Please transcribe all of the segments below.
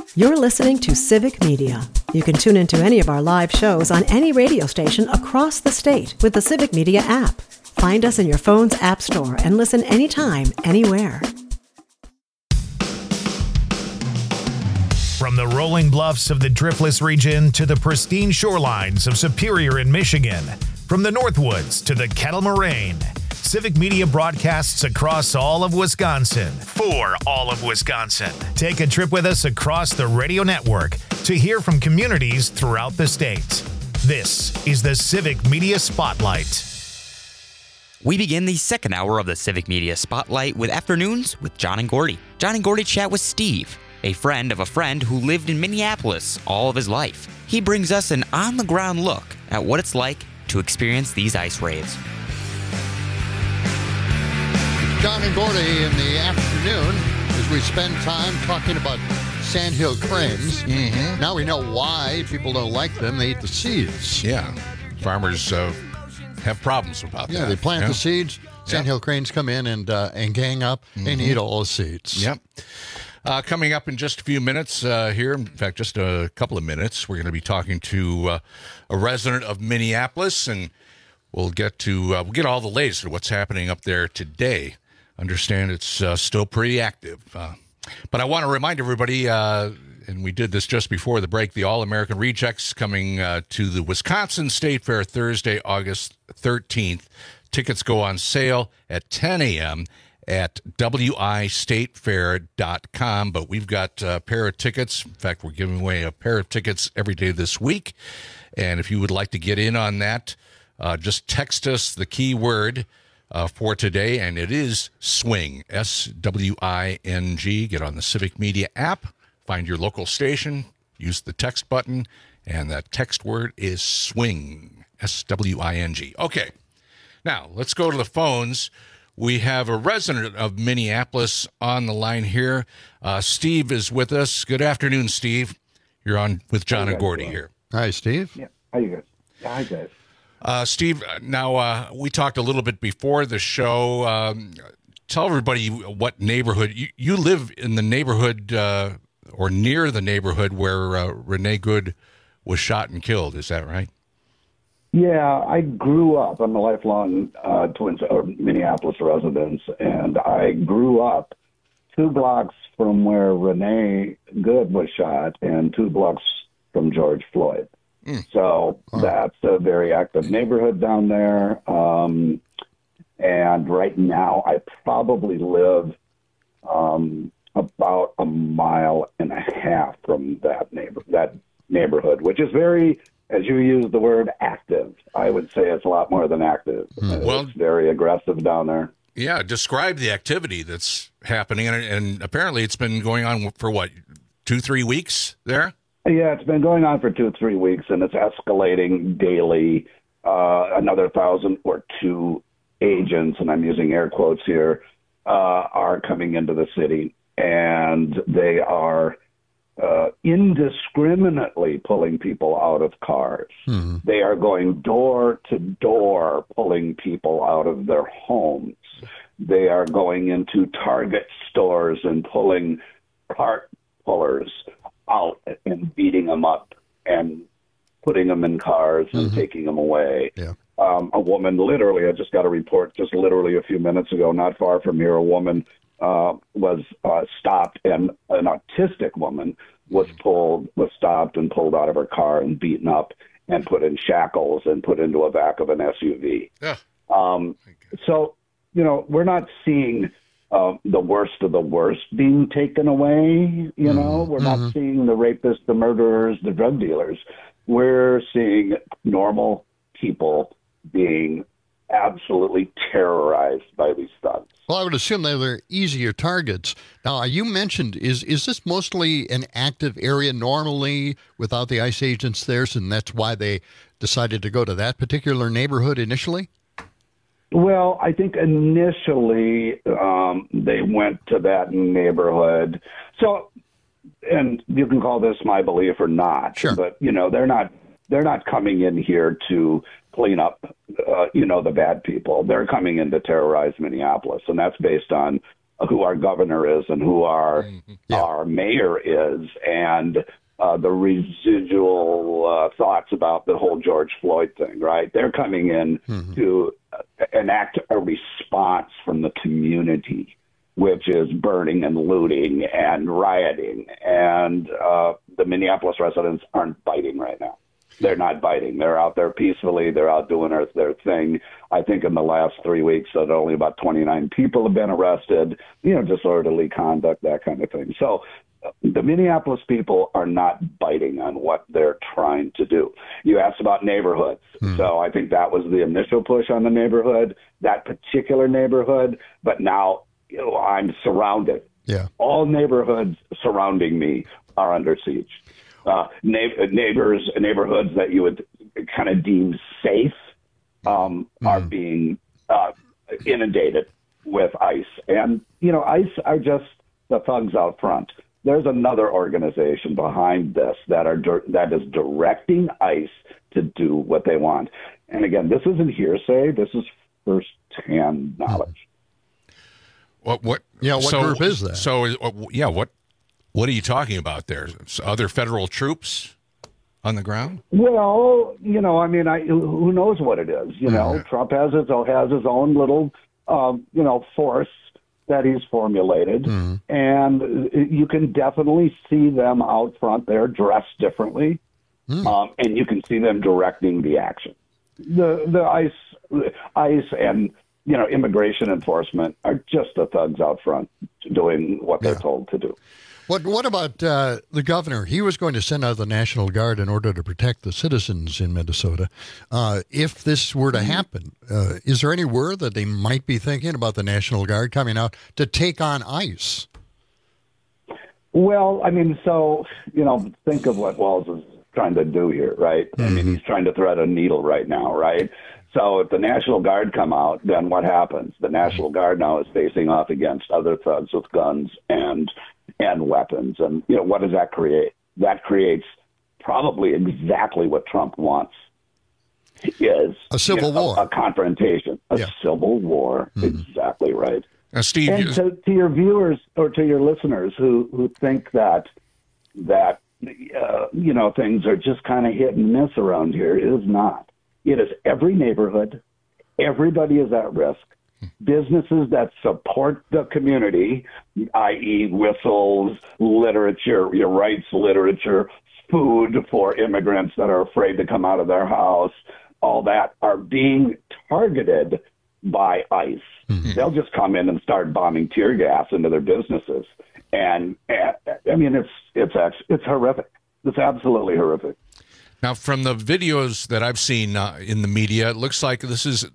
You're listening to Civic Media. You can tune into any of our live shows on any radio station across the state with the Civic Media app. Find us in your phone's app store and listen anytime, anywhere. From the rolling bluffs of the Driftless region to the pristine shorelines of Superior in Michigan, from the Northwoods to the Kettle Moraine, Civic Media broadcasts across all of Wisconsin for all of Wisconsin. Take a trip with us across the radio network to hear from communities throughout the state. This is the Civic Media Spotlight. We begin the second hour of the Civic Media Spotlight with Afternoons with John and Gordy. John and Gordy chat with Steve, a friend of a friend who lived in Minneapolis all of his life. He brings us an on-the-ground look at what it's like to experience these ice raves. John and Gordy in the afternoon as we spend time talking about sandhill cranes. Mm-hmm. Now we know why people don't like them. They eat the seeds. Yeah. Farmers have problems about that. Yeah, they plant the seeds. Sandhill cranes come in and gang up and eat all the seeds. Yep. Coming up in just a few minutes here, in fact, just a couple of minutes, we're going to be talking to a resident of Minneapolis, and we'll get all the latest of what's happening up there today. Understand it's still pretty active. But I want to remind everybody, and we did this just before the break, the All-American Rejects coming to the Wisconsin State Fair Thursday, August 13th. Tickets go on sale at 10 a.m. at wistatefair.com. But we've got a pair of tickets. In fact, we're giving away a pair of tickets every day this week. And if you would like to get in on that, just text us the keyword for today, and it is SWING, SWING. Get on the Civic Media app, find your local station, use the text button, and that text word is SWING, SWING. Okay, now let's go to the phones. We have a resident of Minneapolis on the line here. Steve is with us. Good afternoon, Steve. You're on with John and Gordy here. Hi, Steve. Yeah, how you guys? Yeah, hi, guys. Steve, now we talked a little bit before the show. Tell everybody what neighborhood you live in, the neighborhood or near the neighborhood where Renee Good was shot and killed. Is that right? Yeah, I grew up. I'm a lifelong Minneapolis resident, and I grew up 2 blocks from where Renee Good was shot and 2 blocks from George Floyd. So that's a very active neighborhood down there. And right now I probably live about a mile and a half from that neighborhood, which is very, as you use the word, active. I would say it's a lot more than active. It's very aggressive down there. Yeah, describe the activity that's happening. And apparently it's been going on for, 2-3 weeks there? Yeah, it's been going on for 2-3 weeks, and it's escalating daily. Another 1,000 or 2 agents, and I'm using air quotes here, are coming into the city, and they are indiscriminately pulling people out of cars. Mm-hmm. They are going door to door pulling people out of their homes. They are going into Target stores and pulling cart pullers out and beating them up and putting them in cars and taking them away. Yeah. A woman, literally, I just got a report just literally a few minutes ago, not far from here, a woman was stopped, and an autistic woman was stopped and pulled out of her car and beaten up and put in shackles and put into a back of an SUV. Yeah. So, we're not seeing the worst of the worst being taken away. We're not seeing the rapists, the murderers, the drug dealers. We're seeing normal people being absolutely terrorized by these thugs. Well, I would assume they were easier targets. Now, you mentioned, is this mostly an active area normally without the ICE agents there, and that's why they decided to go to that particular neighborhood initially? Well, I think initially they went to that neighborhood. So, and you can call this my belief or not, sure. But they're not coming in here to clean up, the bad people. They're coming in to terrorize Minneapolis, and that's based on who our governor is and who our mayor is, and the residual thoughts about the whole George Floyd thing, right? They're coming in to enact a response from the community, which is burning and looting and rioting. And the Minneapolis residents aren't biting right now. They're not biting. They're out there peacefully. They're out doing their thing. I think in the last 3 weeks that only about 29 people have been arrested, disorderly conduct, that kind of thing. So the Minneapolis people are not biting on what they're trying to do. You asked about neighborhoods. So I think that was the initial push on the neighborhood, that particular neighborhood. But now, I'm surrounded. Yeah. All neighborhoods surrounding me are under siege. Neighborhoods that you would kind of deem safe are being inundated with ICE. And, ICE are just the thugs out front. There's another organization behind this that is directing ICE to do what they want. And again, this isn't hearsay. This is first-hand knowledge. What group is that? So, what are you talking about there? Other federal troops on the ground? Well, who knows what it is? Trump has his own little, force that he's formulated, and you can definitely see them out front. They're dressed differently, and you can see them directing the action. The ICE and immigration enforcement are just the thugs out front doing what they're told to do. What about the governor? He was going to send out the National Guard in order to protect the citizens in Minnesota. If this were to happen, is there any word that they might be thinking about the National Guard coming out to take on ICE? Well, think of what Walz is trying to do here, right? He's trying to thread a needle right now, right? So if the National Guard come out, then what happens? The National Guard now is facing off against other thugs with guns and weapons. And, what does that create? That creates probably exactly what Trump wants, is a civil war, a confrontation, civil war. Exactly right. Now, Steve, and to your viewers or to your listeners who think that things are just kind of hit and miss around here, it is not. It is every neighborhood. Everybody is at risk. Businesses that support the community, i.e. whistles, literature, your rights literature, food for immigrants that are afraid to come out of their house, all that are being targeted by ICE. They'll just come in and start bombing tear gas into their businesses. And it's horrific. It's absolutely horrific. Now, from the videos that I've seen in the media, it looks like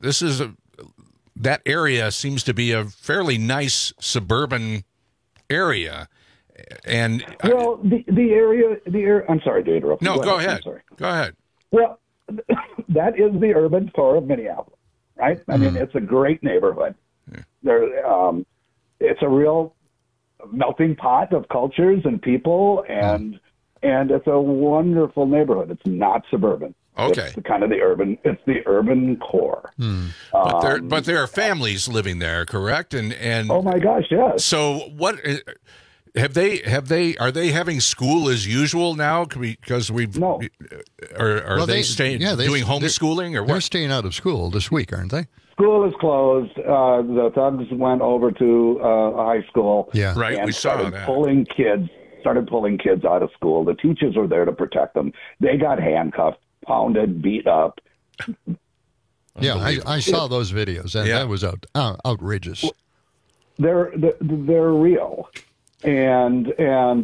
that area seems to be a fairly nice suburban area. And the area. I'm sorry to interrupt. No, go ahead. Go ahead. Well, that is the urban core of Minneapolis, right? It's a great neighborhood. Yeah. It's a real melting pot of cultures and people, and it's a wonderful neighborhood. It's not suburban. Okay. It's kind of the urban core. But there are families living there, correct? And oh my gosh, yes. So what are they having school as usual now? Because no. Are they staying doing homeschooling or what? They're staying out of school this week, aren't they? School is closed. The thugs went over to a high school. Yeah, right. And we saw that. Started pulling kids out of school. The teachers were there to protect them. They got handcuffed, pounded, beat up. Yeah, I saw those videos, and that was outrageous. They're real, and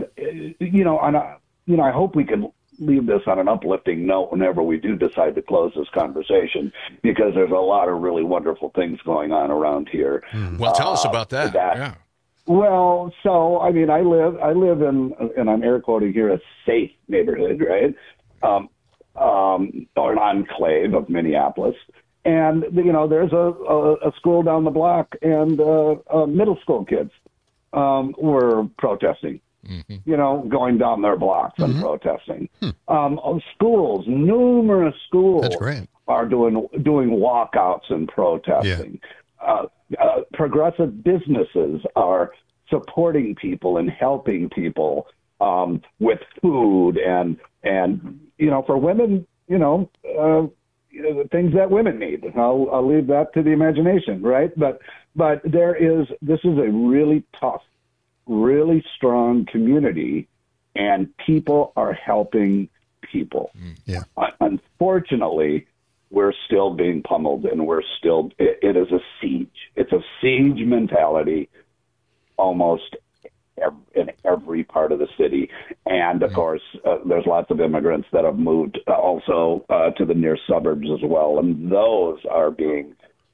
I hope we can leave this on an uplifting note whenever we do decide to close this conversation, because there's a lot of really wonderful things going on around here. Well, tell us about that. Yeah. Well, so I live in, and I'm air quoting here, a safe neighborhood, right? Or an enclave of Minneapolis, and there's a school down the block, and middle school kids were protesting. Going down their blocks and protesting. Numerous schools That's great. are doing walkouts and protesting. progressive businesses are supporting people and helping people with food and for women, things that women need. I'll leave that to the imagination, right? But this is a really tough, really strong community, and people are helping people. Yeah. Unfortunately, we're still being pummeled, and it is a siege. It's a siege mentality almost in every part of the city. And of course, there's lots of immigrants that have moved also to the near suburbs as well. And those are being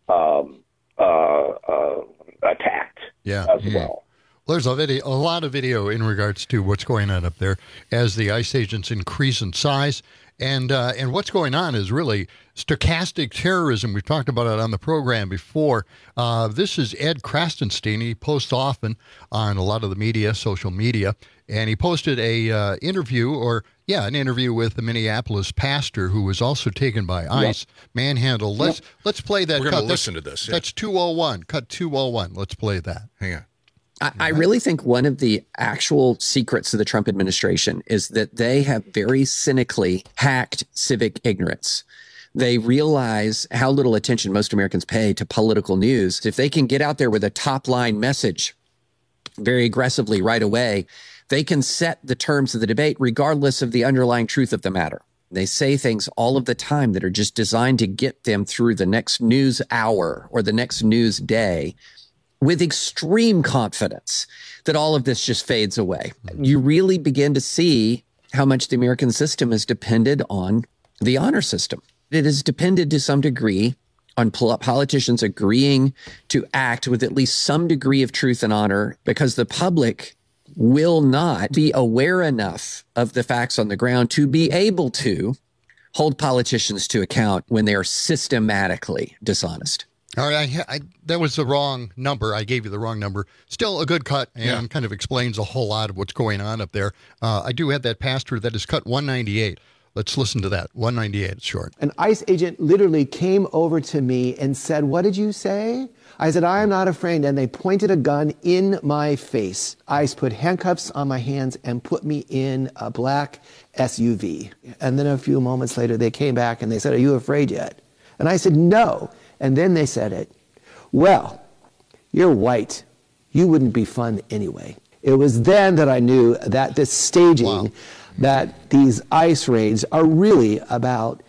attacked as well. Well, there's a lot of video in regards to what's going on up there as the ICE agents increase in size. And what's going on is really stochastic terrorism. We've talked about it on the program before. This is Ed Krastenstein. He posts often on a lot of the media, social media, and he posted an interview with the Minneapolis pastor who was also taken by ICE, manhandled. Let's play that. We're going to listen to this. That's 201. Cut 201. Let's play that. Hang on. I really think one of the actual secrets of the Trump administration is that they have very cynically hacked civic ignorance. They realize how little attention most Americans pay to political news. If they can get out there with a top line message very aggressively right away, they can set the terms of the debate regardless of the underlying truth of the matter. They say things all of the time that are just designed to get them through the next news hour or the next news day, with extreme confidence that all of this just fades away. You really begin to see how much the American system is depended on the honor system. It is depended to some degree on politicians agreeing to act with at least some degree of truth and honor, because the public will not be aware enough of the facts on the ground to be able to hold politicians to account when they are systematically dishonest. All right, that was the wrong number. I gave you the wrong number. Still a good cut, and kind of explains a whole lot of what's going on up there. I do have that pastor that is cut 198. Let's listen to that. 198, it's short. An ICE agent literally came over to me and said, "What did you say?" I said, "I am not afraid." And they pointed a gun in my face. ICE put handcuffs on my hands and put me in a black SUV. And then a few moments later, they came back and they said, "Are you afraid yet?" And I said, "No." And then they said it. "Well, you're white. You wouldn't be fun anyway." It was then that I knew that this staging, that these ICE raids are really about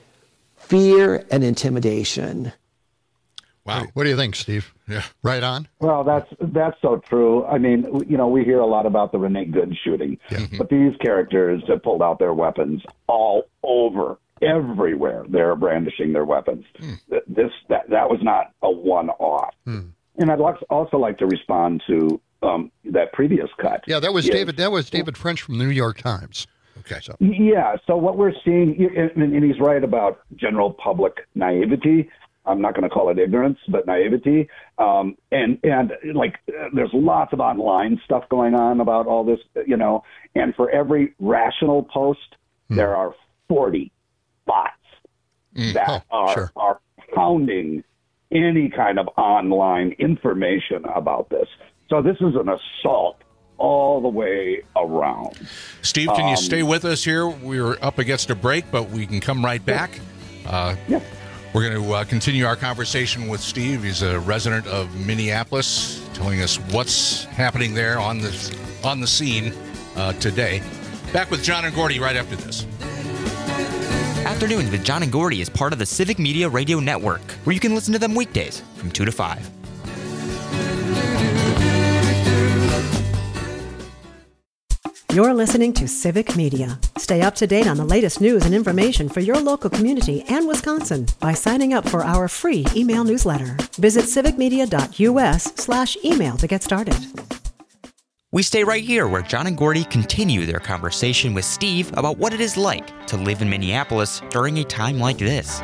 fear and intimidation. Wow. What do you think, Steve? Yeah. Right on? Well, that's so true. I mean, we hear a lot about the Renee Good shooting, but these characters have pulled out their weapons all over. Everywhere they're brandishing their weapons. That was not a one-off. And I'd also like to respond to that previous cut. Yeah, that was David. That was David French from the New York Times. Okay. So what we're seeing, and he's right about general public naivety. I'm not going to call it ignorance, but naivety. And there's lots of online stuff going on about all this, and for every rational post, there are 40 bots that are pounding any kind of online information about this. So this is an assault all the way around. Steve, can you stay with us here? We're up against a break, but we can come right back. We're going to continue our conversation with Steve. He's a resident of Minneapolis, telling us what's happening there on the scene today. Back with John and Gordy right after this. Afternoons with John and Gordy is part of the Civic Media Radio Network, where you can listen to them weekdays from 2 to 5. You're listening to Civic Media. Stay up to date on the latest news and information for your local community and Wisconsin by signing up for our free email newsletter. Visit civicmedia.us/email to get started. We stay right here where John and Gordy continue their conversation with Steve about what it is like to live in Minneapolis during a time like this.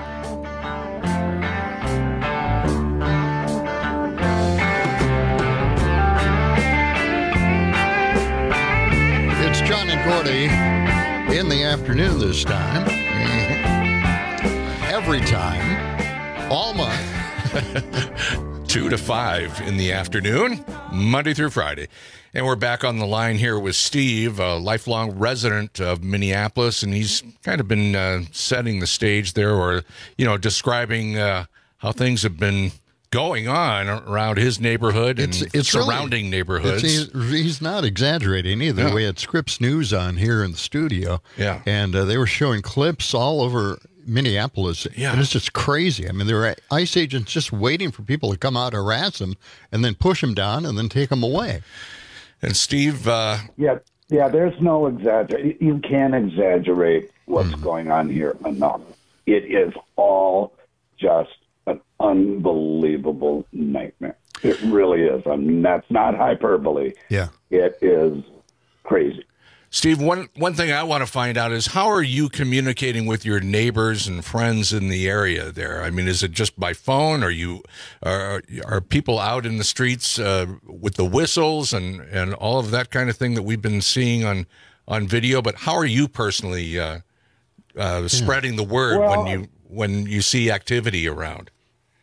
It's John and Gordy in the afternoon this time. Every time. All month. 2 to 5 in the afternoon, Monday through Friday. And we're back on the line here with Steve, a lifelong resident of Minneapolis, and he's kind of been setting the stage there, or, describing how things have been going on around his neighborhood and surrounding really, neighborhoods. He's not exaggerating either. No. We had Scripps News on here in the studio, and they were showing clips all over Minneapolis, and it's just crazy. I mean, there were ICE agents just waiting for people to come out, harass them, and then push them down and then take them away. And Steve... there's no exaggeration. You can't exaggerate what's going on here enough. It is all just an unbelievable nightmare. It really is. I mean, that's not hyperbole. Yeah. It is crazy. Steve, one thing I want to find out is, how are you communicating with your neighbors and friends in the area there? I mean, is it just by phone? Are people out in the streets with the whistles and all of that kind of thing that we've been seeing on video? But how are you personally spreading the word when you see activity around?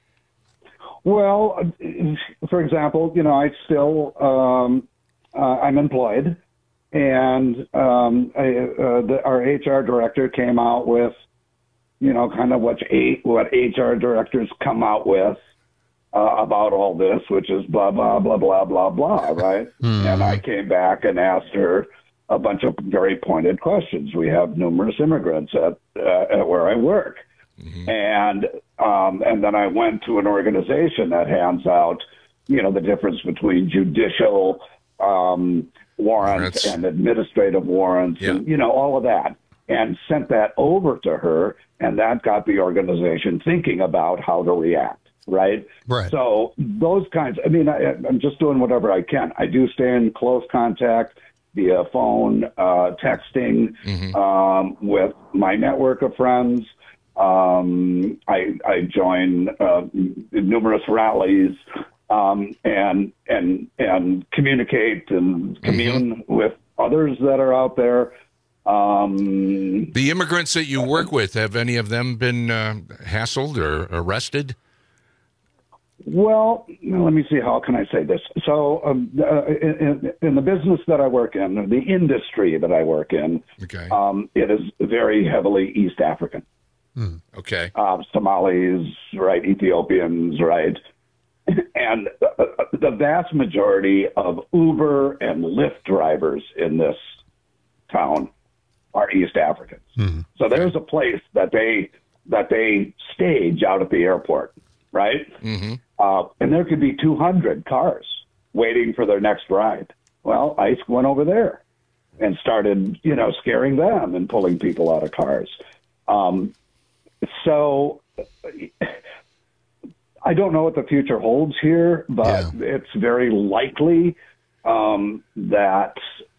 Well, for example, I still I'm employed. And our HR director came out with, kind of what HR directors come out with about all this, which is blah, blah, blah, blah, blah, blah, right? And I came back and asked her a bunch of very pointed questions. We have numerous immigrants at where I work. And then I went to an organization that hands out, the difference between judicial warrants and administrative warrants, and all of that, and sent that over to her, and that got the organization thinking about how to react, right? So those kinds, I'm just doing whatever I can. I do stay in close contact via phone, texting, with my network of friends. I join numerous rallies, and communicate and commune with others that are out there. The immigrants that you work with, have any of them been hassled or arrested? Well, let me see. How can I say this? So, in the business that I work in, the industry that I work in, it is very heavily East African. Okay. Somalis, right? Ethiopians, right? And the vast majority of Uber and Lyft drivers in this town are East Africans. So there's a place that they stage out at the airport, right? And there could be 200 cars waiting for their next ride. Well, ICE went over there and started, scaring them and pulling people out of cars. So I don't know what the future holds here, but it's very likely that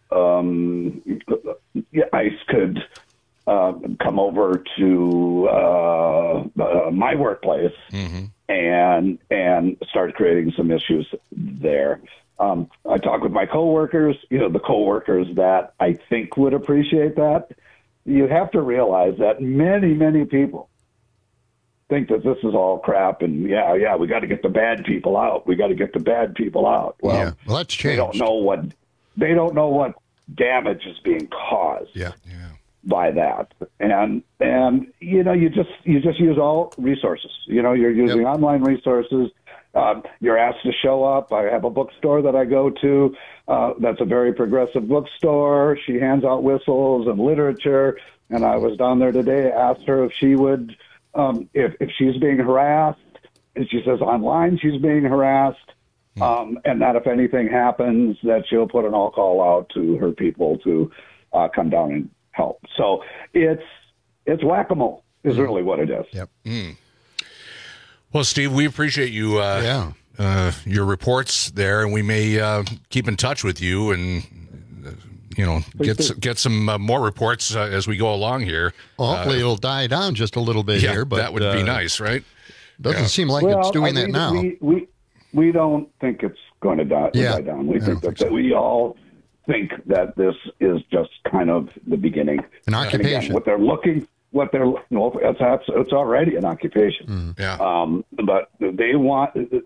ICE could come over to my workplace and start creating some issues there. I talk with my coworkers, the coworkers that I think would appreciate that. You have to realize that many, many people think that this is all crap, and we got to get the bad people out. We got to get the bad people out. Well, that's changed. They don't know what damage is being caused by that, and you just use all resources. You're using online resources. You're asked to show up. I have a bookstore that I go to. That's a very progressive bookstore. She hands out whistles and literature. And I was down there today, asked her if she would, if she's being harassed. And she says online she's being harassed. And that if anything happens, that she'll put an all call out to her people to come down and help. So it's whack-a-mole is really what it is. Yep. Well, Steve, we appreciate you, your reports there, and we may keep in touch with you and, get some more reports as we go along here. Well, hopefully it'll die down just a little bit here. But that would be nice, right? Doesn't seem like it's doing that now. We don't think it's going to die down. We think that we all think that this is just kind of the beginning. An occupation. Again, it's already an occupation. Yeah. But they want,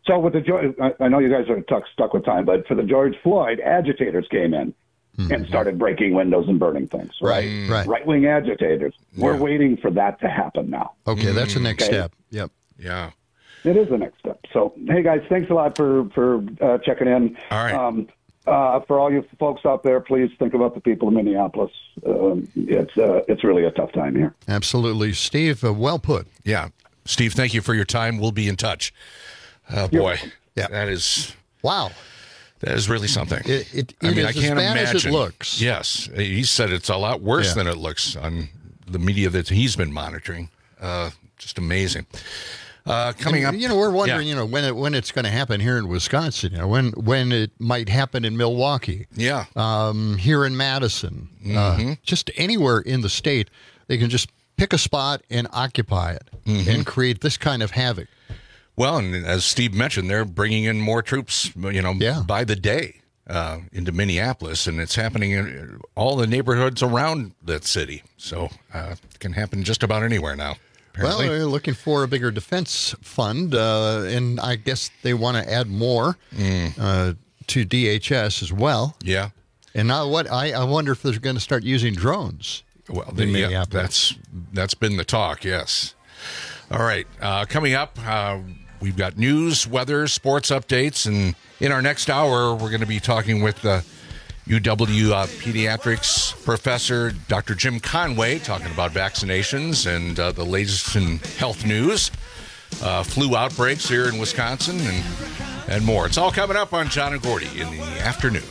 So with I know you guys are stuck with time, but for the George Floyd, agitators came in and started breaking windows and burning things. Right. Right-wing agitators. We're waiting for that to happen now. Okay, that's the next step. Yep. Yeah. It is the next step. So, hey guys, thanks a lot for checking in. All right. For all you folks out there, please think about the people of Minneapolis. It's really a tough time here. Absolutely, Steve. Well put. Yeah, Steve. Thank you for your time. We'll be in touch. Boy, yeah, that is wow. That is really something. It I is can't as bad imagine. as it looks. Yes, he said it's a lot worse than it looks on the media that he's been monitoring. Just amazing. Coming up, we're wondering, when it's going to happen here in Wisconsin. When it might happen in Milwaukee. Yeah. Here in Madison, just anywhere in the state, they can just pick a spot and occupy it and create this kind of havoc. Well, and as Steve mentioned, they're bringing in more troops, by the day into Minneapolis, and it's happening in all the neighborhoods around that city. So it can happen just about anywhere now. Apparently. Well, they're looking for a bigger defense fund, and I guess they want to add more to DHS as well. Yeah. And now I wonder if they're going to start using drones. Well, that's been the talk, yes. All right. Coming up, we've got news, weather, sports updates, and in our next hour, we're going to be talking with UW pediatrics professor Dr. Jim Conway, talking about vaccinations and the latest in health news, flu outbreaks here in Wisconsin, and more. It's all coming up on John and Gordy in the afternoon.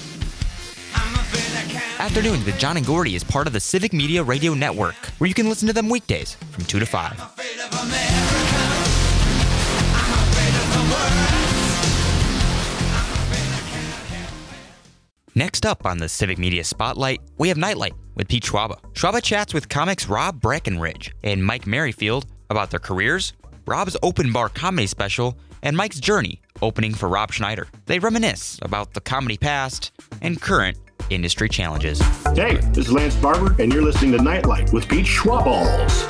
Afternoons with John and Gordy is part of the Civic Media Radio Network, where you can listen to them weekdays from 2 to 5. Next up on the Civic Media Spotlight, we have Nightlight with Pete Schwaba. Schwaba chats with comics Rob Breckenridge and Mike Merrifield about their careers, Rob's open bar comedy special, and Mike's journey opening for Rob Schneider. They reminisce about the comedy past and current industry challenges. Hey, this is Lance Barber, and you're listening to Nightlight with Pete Schwaballs.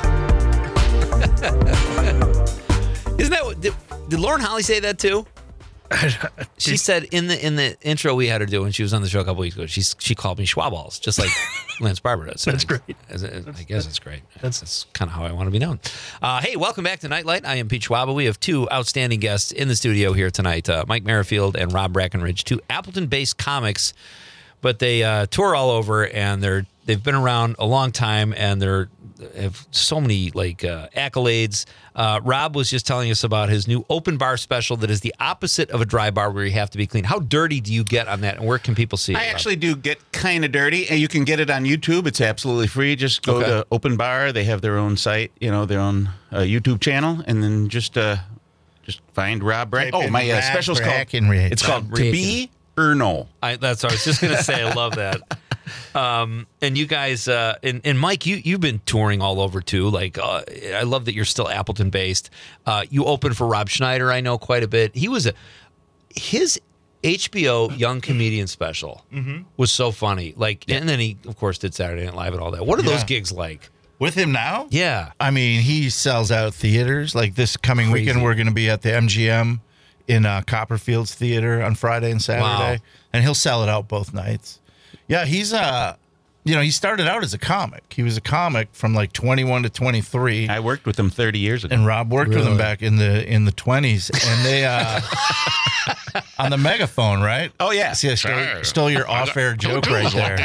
Isn't that what, did Lauren Holly say that too? She said in the intro we had her do when she was on the show a couple weeks ago, she called me Schwaballs, just like Lance Barber does. That's great. I guess it's great. That's kind of how I want to be known. Hey, welcome back to Nightlight. I am Pete Schwaba. We have two outstanding guests in the studio here tonight, Mike Merrifield and Rob Breckenridge, two Appleton-based comics, but they tour all over, and they've been around a long time, and they have so many accolades. Rob was just telling us about his new open bar special that is the opposite of a dry bar where you have to be clean. How dirty do you get on that, and where can people see it? I actually do get kind of dirty, and you can get it on YouTube. It's absolutely free. Just go to Open Bar. They have their own site, their own YouTube channel, and then just find Rob Brack. Oh, my special's called it's called To Be or No. That's what I was just going to say. I love that. And you guys, and Mike, you've been touring all over too. I love that you're still Appleton based. You opened for Rob Schneider, I know quite a bit. His HBO Young Comedian special was so funny. And then he, of course, did Saturday Night Live and all that. What are those gigs like? With him now? Yeah. I mean, he sells out theaters. Like this coming weekend, we're going to be at the MGM in Copperfield's Theater on Friday and Saturday. Wow. And he'll sell it out both nights. Yeah, he's he started out as a comic. He was a comic from 21 to 23. I worked with him 30 years ago. And Rob worked with him back in the 20s. And they on the megaphone, right? Oh yeah. See, I stole your off-air joke right there.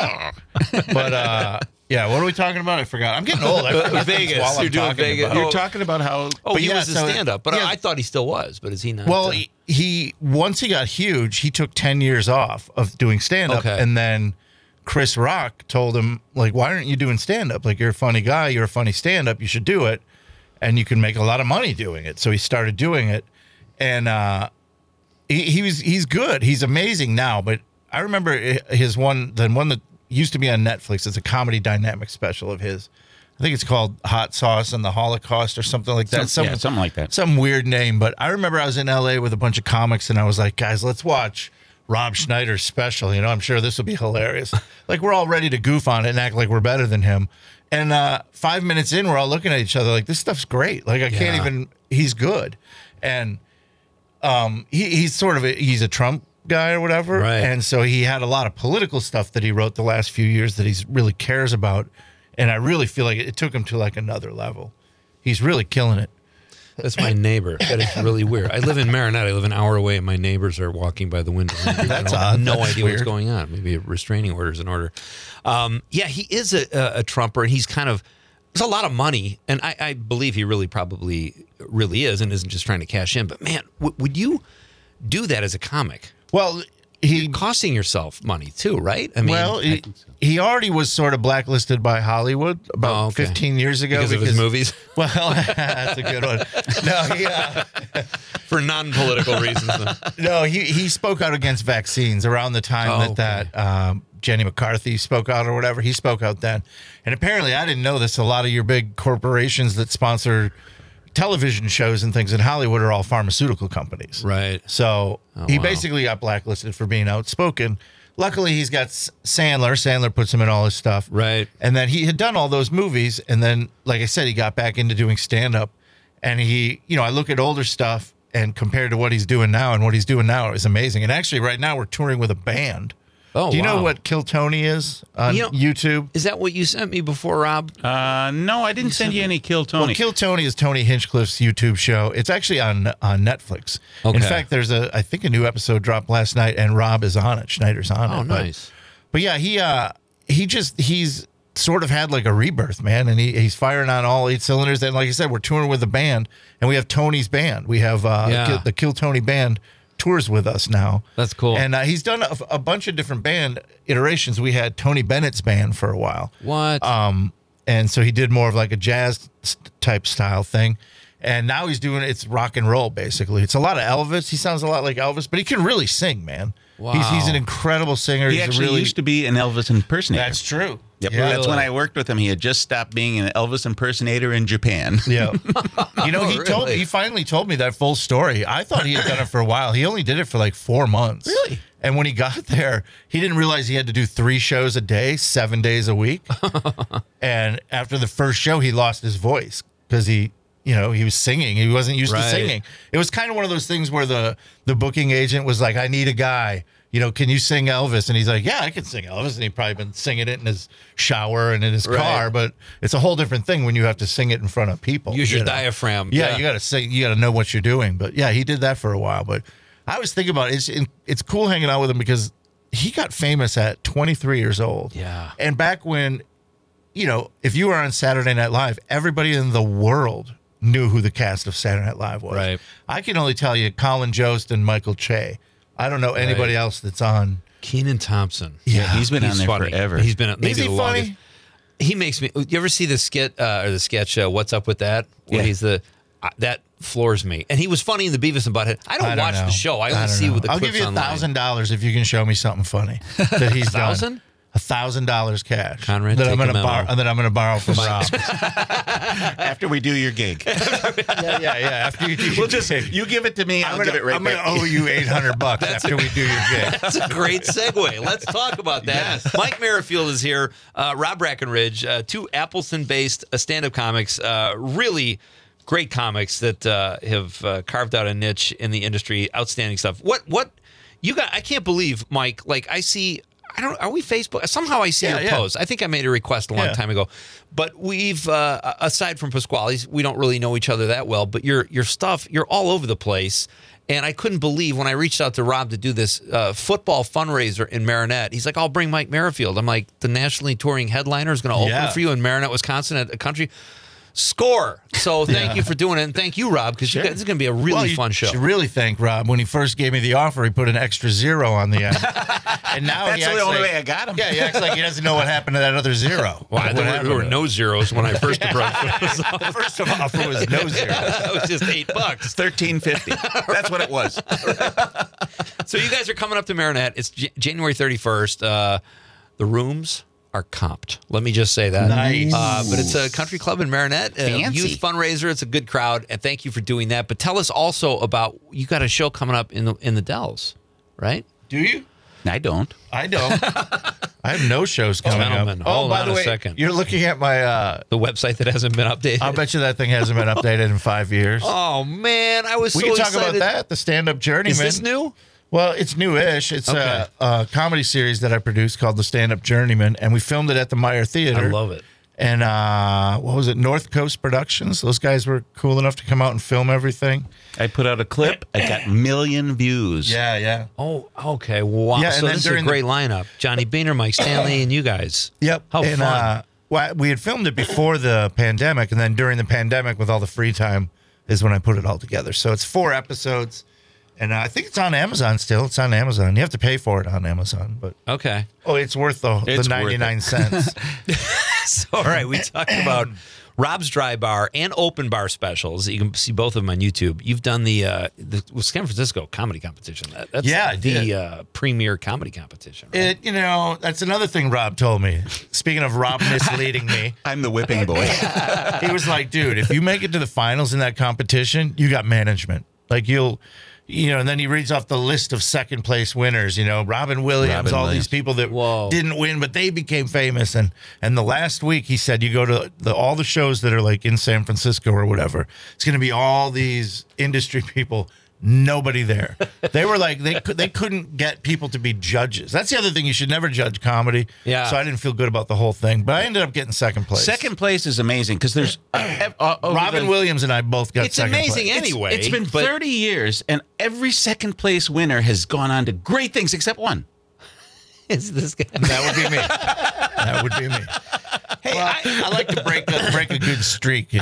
But yeah, what are we talking about? I forgot. I'm getting old. I forget Vegas. You're doing Vegas. You're talking about how. Oh, he was a stand-up, but I thought he still was. But is he not? Well, he once he got huge, he took 10 years off of doing stand-up, and then Chris Rock told him, why aren't you doing stand-up? You're a funny guy, you're a funny stand-up, you should do it, and you can make a lot of money doing it. So he started doing it, and he's good. He's amazing now. But I remember the one that used to be on Netflix. It's a comedy dynamic special of his. I think it's called Hot Sauce and the Holocaust or something like that. Something like that. Some weird name. But I remember I was in LA with a bunch of comics, and I was like, guys, let's watch Rob Schneider's special. I'm sure this will be hilarious. We're all ready to goof on it and act like we're better than him. And 5 minutes in, we're all looking at each other like, this stuff's great. I can't even, he's good. And he's he's a Trump guy or whatever. Right. And so he had a lot of political stuff that he wrote the last few years that he really cares about. And I really feel like it took him to like another level. He's really killing it. That's my neighbor. That is really weird. I live in Marinette. I live an hour away, and my neighbors are walking by the window. That's I have odd. no That's idea weird. what's going on. Maybe a restraining order is in order. Yeah, he is a Trumper, and he's kind of. There's a lot of money, and I believe he probably is, and isn't just trying to cash in. But man, would you do that as a comic? Well, You're costing yourself money too, right? I mean, he already was sort of blacklisted by Hollywood about 15 years ago because of his movies. Well, that's a good one. No, for non-political reasons. No, he spoke out against vaccines around the time that Jenny McCarthy spoke out or whatever. He spoke out then, and apparently, I didn't know this. A lot of your big corporations that sponsor television shows and things in Hollywood are all pharmaceutical companies. Right. So he basically got blacklisted for being outspoken. Luckily, he's got Sandler. Sandler puts him in all his stuff. Right. And then he had done all those movies. And then, like I said, he got back into doing stand-up. And I look at older stuff and compared to what he's doing now, and what he's doing now is amazing. And actually, right now, we're touring with a band. Oh, do you know wow. what Kill Tony is on YouTube? Is that what you sent me before, Rob? No, I didn't send you any Kill Tony. Well, Kill Tony is Tony Hinchcliffe's YouTube show. It's actually on Netflix. Okay. In fact, there's I think a new episode dropped last night, and Rob is on it. Schneider's on it. Oh, nice. But yeah, he's sort of had like a rebirth, man, and he's firing on all 8 cylinders. And like I said, we're touring with a band, and we have Tony's band. We have the Kill Tony band tours with us now. That's cool. And he's done a bunch of different band iterations. We had Tony Bennett's band for a while. What? And so he did more of like a jazz type style thing. And now he's doing it's rock and roll, basically. It's a lot of Elvis. He sounds a lot like Elvis, but he can really sing, man. Wow. He's an incredible singer. He He's actually really used to be an Elvis impersonator. That's true. Yep. Yeah. That's when I worked with him. He had just stopped being an Elvis impersonator in Japan. Yeah. He finally told me that full story. I thought he had done it for a while. He only did it for like 4 months. Really? And when he got there, he didn't realize he had to do 3 shows a day, 7 days a week. And after the first show, he lost his voice because he was singing. He wasn't used to singing. It was kind of one of those things where the booking agent was like, I need a guy. Can you sing Elvis? And he's like, yeah, I can sing Elvis. And he'd probably been singing it in his shower and in his car. But it's a whole different thing when you have to sing it in front of people. Use your diaphragm. Yeah, you got to sing. You got to know what you're doing. But yeah, he did that for a while. But I was thinking about it. It's cool hanging out with him because he got famous at 23 years old. Yeah. And back when, if you were on Saturday Night Live, everybody in the world knew who the cast of Saturday Night Live was. Right. I can only tell you Colin Jost and Michael Che. I don't know anybody else that's on. Kenan Thompson. Yeah, he's been on there funny. forever. He's been maybe Is he the funny? longest. He makes me. You ever see the skit or the sketch? What's up with that? Where Yeah. he's that floors me. And he was funny in the Beavis and Butthead. I don't watch know. the show. I only don't see know. what the I'll clips give you online. $1,000 if you can show me something funny that he's done. 1,000? $1,000 cash. Conrad, that take I'm going a to memo. borrow. That I'm going to borrow from Rob. After we do your gig. yeah. After you do, We'll just you give it to me. I'll give it right I'm back. going to owe you $800 after we do your gig. That's a great segue. Let's talk about that. Yes. Mike Merrifield is here. Rob Brackenridge, 2 Appleton-based stand-up comics, really great comics that have carved out a niche in the industry. Outstanding stuff. What you got? I can't believe, Mike. Like I see. Are we Facebook? Somehow I see your post. I think I made a request a long time ago. But we've, aside from Pasquale's, we don't really know each other that well. But your stuff, you're all over the place. And I couldn't believe when I reached out to Rob to do this football fundraiser in Marinette. He's like, I'll bring Mike Merrifield. I'm like, the nationally touring headliner is going to open for you in Marinette, Wisconsin at a country. Score. So thank you for doing it. And thank you, Rob, because this is going to be a really fun show. You should really thank Rob. When he first gave me the offer, he put an extra 0 on the end. And now That's the only way I got him. Yeah, he acts like he doesn't know what happened to that other 0. Well, there were no zeros when I first approached him. The first offer was no 0. That was just $8. $13.50. That's what it was. So you guys are coming up to Marinette. It's January 31st. The rooms are comped. Let me just say that. Nice. But it's a country club in Marinette. Fancy. Youth fundraiser. It's a good crowd. And thank you for doing that. But tell us also about, you got a show coming up in the Dells, right? Do you? I don't. I don't. I have no shows coming Gentlemen, up. hold by on the a way, second. you're looking at my the website that hasn't been updated. I'll bet you that thing hasn't been updated in 5 years. Oh man, I was we so can talk excited. about that. The Stand Up Journeyman. Is this new? Well, it's newish. It's Okay. a comedy series that I produced called The Stand Up Journeyman, and we filmed it at the Meyer Theater. I love it. And what was it? North Coast Productions. Those guys were cool enough to come out and film everything. I put out a clip. I got 1 million views. Yeah. Oh, okay. Wow. Yeah, and so then this is a during great lineup. Johnny Boehner, Mike Stanley, and you guys. Yep. How and, fun. Well, we had filmed it before the pandemic, and then during the pandemic, with all the free time, is when I put it all together. So it's 4 episodes, and I think it's on Amazon still. It's on Amazon. You have to pay for it on Amazon, but Okay. oh, it's worth the It's 99 cents. So, all right, we talked about Rob's Dry Bar and Open Bar specials. You can see both of them on YouTube. You've done the San Francisco comedy competition. That's Yeah, I the premier comedy competition. Right? That's another thing Rob told me. Speaking of Rob misleading me, I'm the whipping boy. he was like, dude, if you make it to the finals in that competition, you got management. Like and then he reads off the list of second place winners, Robin Williams, these people that didn't win, but they became famous. And the last week he said, you go to all the shows that are like in San Francisco or whatever, it's going to be all these industry people. Nobody there. They were like, they couldn't get people to be judges. That's the other thing. You should never judge comedy. Yeah. So I didn't feel good about the whole thing, but I ended up getting second place. Second place is amazing because there's Robin Williams and I both got second place. It's amazing anyway. It's been 30 years, and every second place winner has gone on to great things except one. Is this guy? That would be me. That would be me. Hey, I like to break a good streak,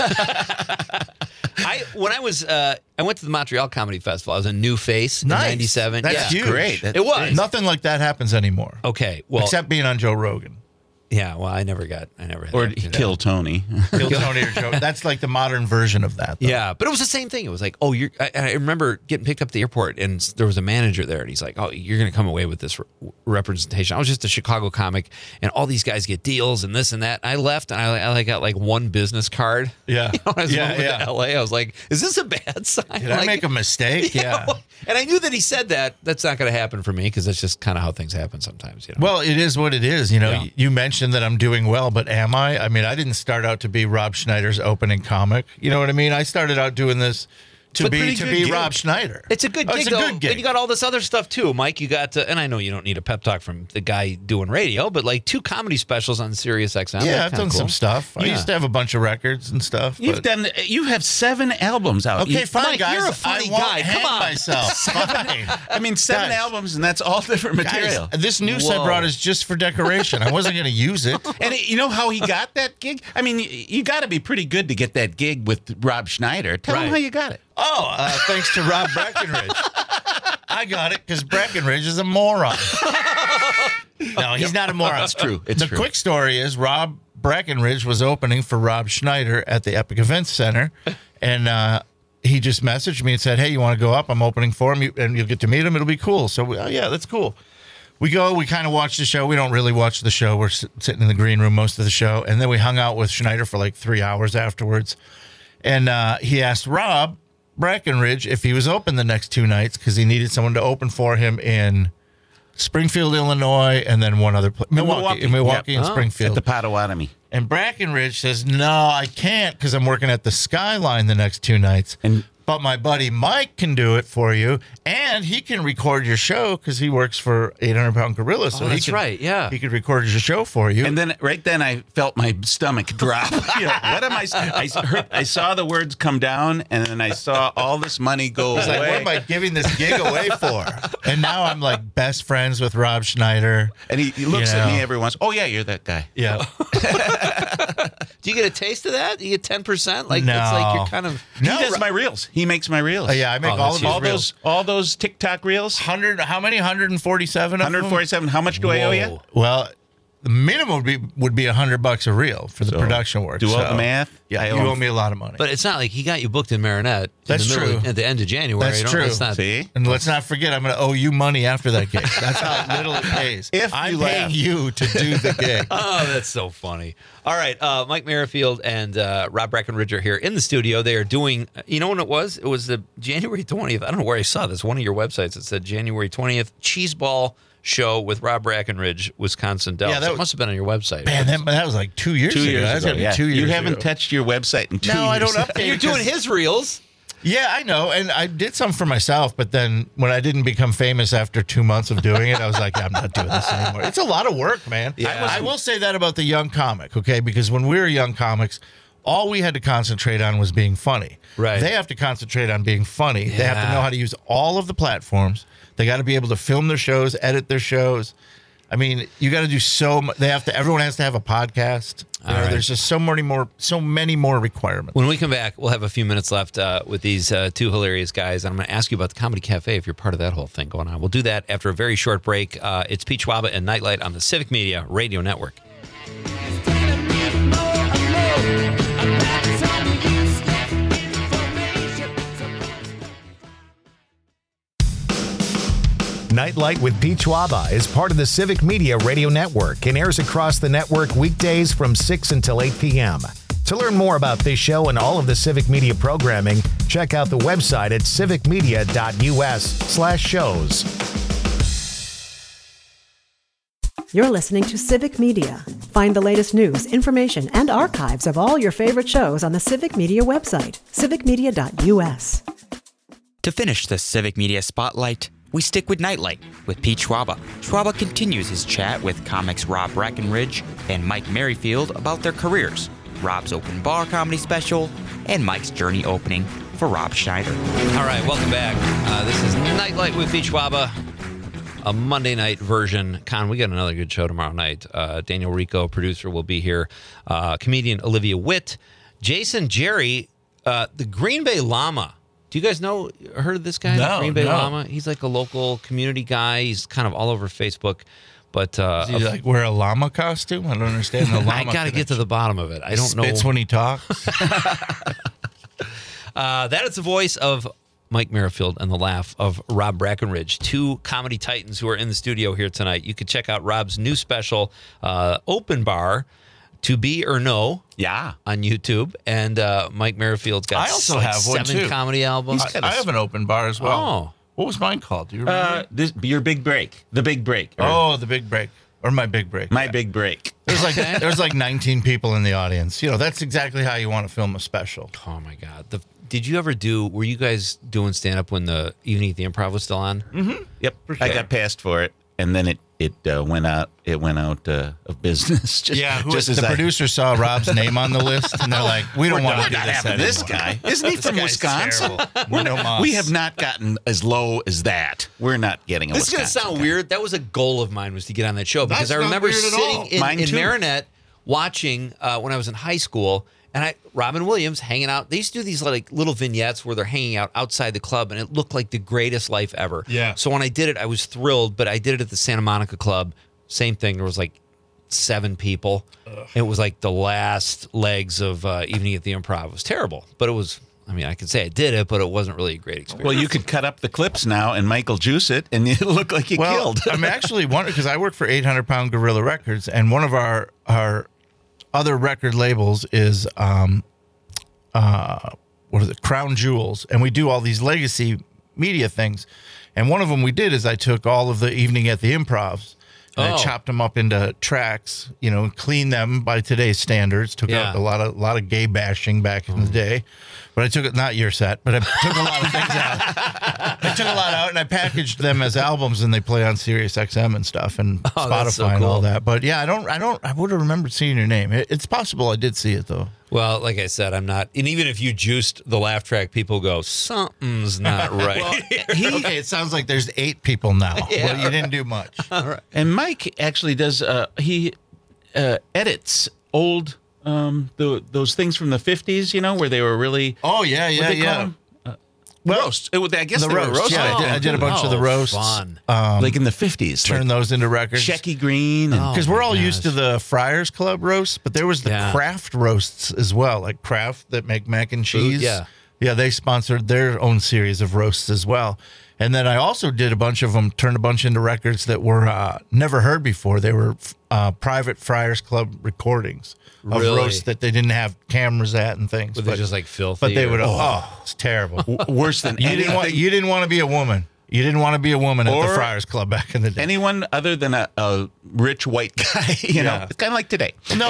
When I went to the Montreal Comedy Festival. I was a new face in Nice. '97. That's huge. Great. It was. Nothing like that happens anymore. Okay. Well, Except being on Joe Rogan. yeah. Well, I never had Or that. Kill Tony. Kill Tony or Joe. That's like the modern version of that. Though. Yeah, but it was the same thing. It was like, I remember getting picked up at the airport, and there was a manager there, and he's like, "Oh, you're going to come away with this representation." I was just a Chicago comic, and all these guys get deals and this and that. And I left, and I got like one business card. Yeah, I was moving to LA. I was like, "Is this a bad sign?" Did I make a mistake? Yeah. And I knew that he said that. That's not going to happen for me because that's just kind of how things happen sometimes. Well, it is what it is. You mentioned that I'm doing well, but am I? I mean, I didn't start out to be Rob Schneider's opening comic. You know what I mean? I started out doing this to be Rob Schneider. It's a good gig, it's a though. good gig. And you got all this other stuff too, Mike. You got, and I know you don't need a pep talk from the guy doing radio, but like 2 comedy specials on Sirius XM. Yeah, I've done some stuff. I used to have a bunch of records and stuff. You have 7 albums out. Okay, fine, Mike, guys. you're a funny I won't guy. hang Come on. myself. Fine. I mean, 7 Guys. albums, and that's all different material. Guys, this noose I brought is just for decoration. I wasn't going to use it. And you know how he got that gig? I mean, you got to be pretty good to get that gig with Rob Schneider. Tell him how you got it. Oh, thanks to Rob Breckenridge. I got it because Breckenridge is a moron. No, he's not a moron. It's true. It's the true. quick story is Rob Breckenridge was opening for Rob Schneider at the Epic Events Center, and he just messaged me and said, "Hey, you want to go up? I'm opening for him, and you'll get to meet him. It'll be cool." So, yeah, that's cool. We go, we kind of watch the show. We don't really watch the show. We're sitting in the green room most of the show, and then we hung out with Schneider for like 3 hours afterwards. And he asked Rob Breckenridge if he was open the next 2 nights because he needed someone to open for him in Springfield, Illinois, and then one other place, Milwaukee and Springfield. At the Potawatomi. And Breckenridge says, "No, I can't because I'm working at the Skyline the next 2 nights. But my buddy Mike can do it for you, and he can record your show because he works for 800 Pound Gorilla. So that's right, yeah. He could record your show for you." And then right then I felt my stomach drop. What am I saw the words come down, and then I saw all this money go He's away. like, "What am I giving this gig away for?" And now I'm like best friends with Rob Schneider. And he looks at me every once. Oh yeah, you're that guy. Yeah. Do you get a taste of that? You get 10%? Like, No. it's like you're kind of. He does my reels. He makes my reels. Yeah, I make all of his reels. All those TikTok reels. 100. How many? 147. 147. How much do I owe you? Well, the minimum would be $100 a reel for the production work. Do all the math. Yeah, you owe me a lot of money. But it's not like he got you booked in Marinette. That's true. At the end of January. That's true. That's not, See? And let's not forget, I'm going to owe you money after that gig. That's how little it pays. If I'm you paying laugh. you to do the gig. Oh, that's so funny. All right. Mike Merrifield and Rob Breckenridge are here in the studio. They are doing, you know when it was? It was the January 20th. I don't know where I saw this. One of your websites, it said January 20th, Cheeseball show with Rob Brackenridge, Wisconsin Dells. That must have been on your website. Man, that was like 2 years ago. 2 years ago. Yeah. 2 years You haven't ago. touched your website in 2 years. No, I don't update. You're doing his reels. Yeah, I know. And I did some for myself, but then when I didn't become famous after 2 months of doing it, I was like, I'm not doing this anymore. It's a lot of work, man. Yeah. I will say that about the young comic, okay? Because when we were young comics, all we had to concentrate on was being funny. Right. They have to concentrate on being funny. They have to know how to use all of the platforms. They got to be able to film their shows, edit their shows. I mean, you got to do so much. Everyone has to have a podcast. There's just so many more requirements. When we come back, we'll have a few minutes left with these two hilarious guys. And I'm going to ask you about the Comedy Cafe if you're part of that whole thing going on. We'll do that after a very short break. It's Pete Schwaba and Nightlight on the Civic Media Radio Network. Nightlight with Pete Schwaba is part of the Civic Media Radio Network and airs across the network weekdays from 6 until 8 p.m. To learn more about this show and all of the Civic Media programming, check out the website at civicmedia.us/shows. You're listening to Civic Media. Find the latest news, information, and archives of all your favorite shows on the Civic Media website, civicmedia.us. To finish the Civic Media Spotlight, we stick with Nightlight with Pete Schwaba. Schwaba continues his chat with comics Rob Brackenridge and Mike Merrifield about their careers, Rob's open bar comedy special, and Mike's journey opening for Rob Schneider. All right, welcome back. This is Nightlight with Pete Schwaba, a Monday night version. Con, we got another good show tomorrow night. Daniel Rico, producer, will be here. Comedian Olivia Witt. Jason Jerry, the Green Bay Llama. Do you guys heard of this guy? No, Green Bay no. Llama? He's like a local community guy. He's kind of all over Facebook. But Does he like wear a llama costume? I don't understand the llama. I got to get to the bottom of it. I don't know. Spits when he talks. That is the voice of Mike Merrifield and the laugh of Rob Brackenridge, two comedy titans who are in the studio here tonight. You can check out Rob's new special, Open Bar, To Be or No, on YouTube. And Mike Merrifield's got I also have one, 7 too. comedy albums. I have an open bar as well. Oh. What was mine called? Do you remember? Your Big Break. The Big Break. The Big Break. Or My Big Break. My Big Break. There's like 19 people in the audience. You know, that's exactly how you want to film a special. Oh, my God. Did you ever were you guys doing stand-up when the Evening at the Improv was still on? Mm-hmm. Yep. Sure. I got passed for it, and then it went out. It went out of business. The producer saw Rob's name on the list, and they're like, "We don't want to do this anymore." This guy isn't he from Wisconsin? We We have not gotten as low as that. We're not getting a This is going to Wisconsin sound guy. weird. That was a goal of mine, was to get on that show, because That's I not remember weird at sitting all. in Mine too. Marinette watching when I was in high school, and Robin Williams hanging out. They used to do these like little vignettes where they're hanging out outside the club, and it looked like the greatest life ever. Yeah. So when I did it, I was thrilled, but I did it at the Santa Monica Club. Same thing. There was like 7 people. It was like the last legs of Evening at the Improv. It was terrible, but it was. I mean, I could say I did it, but it wasn't really a great experience. Well, you could cut up the clips now and Michael juice it, and it'll look like you killed. I'm actually wondering, because I work for 800 Pound Gorilla Records, and one of our other record labels is Crown Jewels, and we do all these legacy media things. And one of them we did is I took all of the Evening at the Improvs and I chopped them up into tracks, and cleaned them by today's standards. Took out a lot of gay bashing back in the day. But I took it, not your set, but I took a lot of things out. I took a lot out, and I packaged them as albums, and they play on Sirius XM and stuff, and Spotify so and all cool. that. But yeah, I would have remembered seeing your name. It's possible I did see it though. Well, like I said, I'm not. And even if you juiced the laugh track, people go, something's not right. Okay, it sounds like there's 8 people now. Yeah, Well, you didn't do much. And Mike actually does. He edits old those things from the 50s, where they were really. Oh yeah, what they call them? Roast. I guess the they were roast. roast. Yeah, I did a bunch of the roasts. Fun. Like in the 50s. Turn those into records. Shecky Green. Because we're all used to the Friars Club roast, but there was the Kraft roasts as well, like Kraft that make mac and cheese. yeah. Yeah, they sponsored their own series of roasts as well. And then I also did a bunch of them, turned a bunch into records that were never heard before. They were private Friars Club recordings of Really? roasts that they didn't have cameras at and things. Were they just like filthy? But they would, or- it's terrible. Worse than You anything. didn't want to be a woman. You didn't want to be a woman at the Friars Club back in the day. Anyone other than a rich white guy, you know, it's kind of like today. No,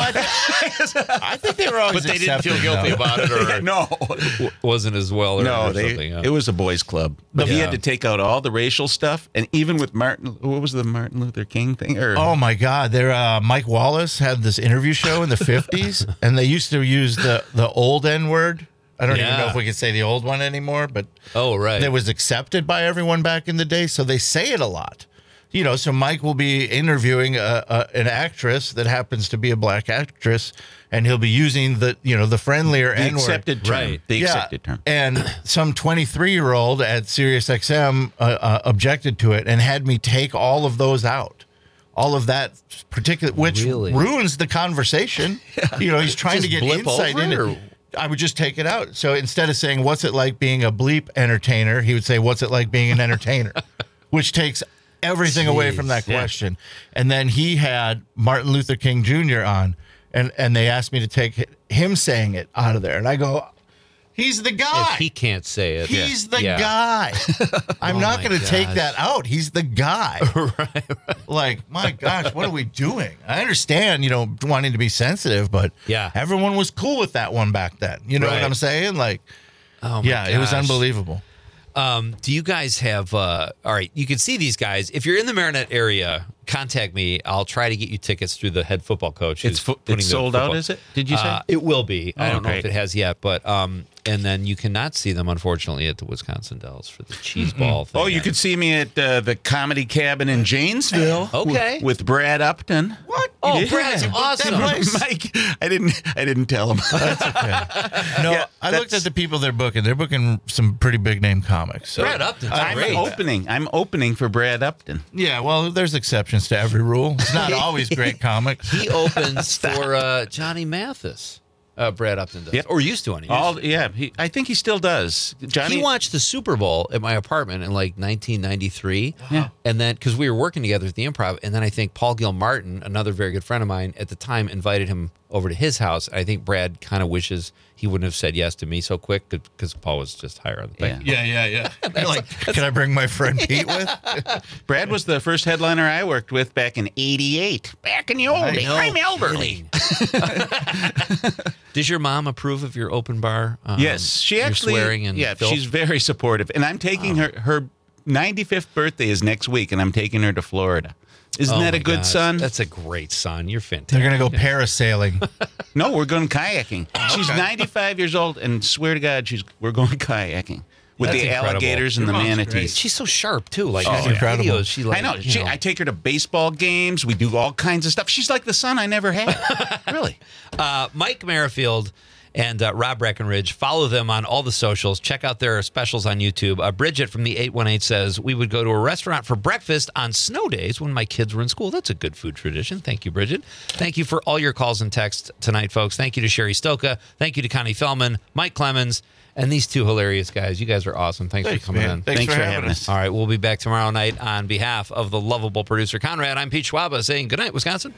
I think they were always But they didn't feel guilty about it, or no, wasn't as well. No, or something. it was a boys' club. But he had to take out all the racial stuff, and even with Martin, what was the Martin Luther King thing? Oh my God, Mike Wallace had this interview show in the 50s, and they used to use the old N word. I don't even know if we can say the old one anymore, but it was accepted by everyone back in the day, so they say it a lot. You know, so Mike will be interviewing an actress that happens to be a black actress, and he'll be using the friendlier N-word. Accepted term. Right. The accepted term. And some 23-year-old at SiriusXM objected to it and had me take all of those out. All of that particular, which ruins the conversation. You know, he's trying to get insight into it. I would just take it out. So instead of saying, what's it like being a bleep entertainer, he would say, what's it like being an entertainer? Which takes everything away from that question. And then he had Martin Luther King Jr. on, and they asked me to take him saying it out of there. And I go, he's the guy. If he can't say it. He's the guy. I'm not going to take that out. He's the guy. Right. Like, my gosh, what are we doing? I understand, wanting to be sensitive, but everyone was cool with that one back then. You know what I'm saying? Like, it was unbelievable. Do you guys have, all right, you can see these guys. If you're in the Marinette area, contact me. I'll try to get you tickets through the head football coach. It's sold out, is it? Did you say? It will be. I don't know if it has yet, but, and then you cannot see them, unfortunately, at the Wisconsin Dells for the cheese ball thing. Oh, you could see me at the Comedy Cabin in Janesville. Okay. With Brad Upton. What? Oh, Brad's awesome. Mike, I didn't tell him. That's okay. No, I looked at the people they're booking. They're booking some pretty big name comics. So. Brad Upton's great. I'm opening for Brad Upton. Yeah, well, there's exceptions to every rule. It's not always great comics. He opens for Johnny Mathis. Brad Upton does. Or used to anyway. I think he still does. He watched the Super Bowl at my apartment in like 1993. Yeah. And then, because we were working together at the Improv, and then I think Paul Gilmartin, another very good friend of mine at the time, invited him over to his house. I think Brad kind of wishes he wouldn't have said yes to me so quick because Paul was just higher on the pay. Yeah. You're like, can I bring my friend Pete with? Brad was the first headliner I worked with back in '88. Back in the old days. I'm elderly. Does your mom approve of your open bar? Yes, she actually. Swearing and filth? She's very supportive, and I'm taking her 95th birthday is next week, and I'm taking her to Florida. Isn't that a good son? That's a great son. You're fantastic. They're going to go parasailing. No, we're going kayaking. She's 95 years old, and swear to God, we're going kayaking with the alligators and the manatees. She's so sharp too. Like incredible. Videos, I know. I take her to baseball games. We do all kinds of stuff. She's like the son I never had. Really. Mike Merrifield and Rob Breckenridge. Follow them on all the socials. Check out their specials on YouTube. Bridget from the 818 says, we would go to a restaurant for breakfast on snow days when my kids were in school. That's a good food tradition. Thank you, Bridget. Thank you for all your calls and texts tonight, folks. Thank you to Sherry Stoka. Thank you to Connie Fellman, Mike Clemens, and these two hilarious guys. You guys are awesome. Thanks for coming in. Thanks for having us. All right, we'll be back tomorrow night on behalf of the lovable producer Conrad. I'm Pete Schwaba saying good night, Wisconsin.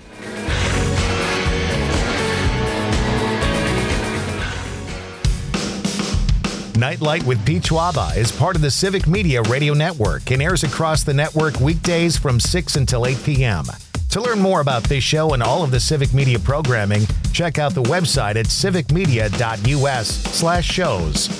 Nightlight with Pete Schwaba is part of the Civic Media Radio Network and airs across the network weekdays from 6 until 8 p.m. To learn more about this show and all of the Civic Media programming, check out the website at civicmedia.us/shows.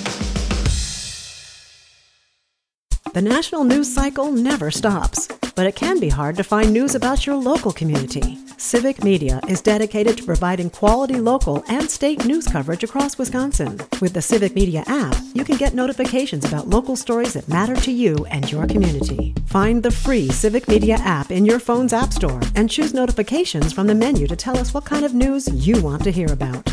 The national news cycle never stops, but it can be hard to find news about your local community. Civic Media is dedicated to providing quality local and state news coverage across Wisconsin. With the Civic Media app, you can get notifications about local stories that matter to you and your community. Find the free Civic Media app in your phone's app store and choose notifications from the menu to tell us what kind of news you want to hear about.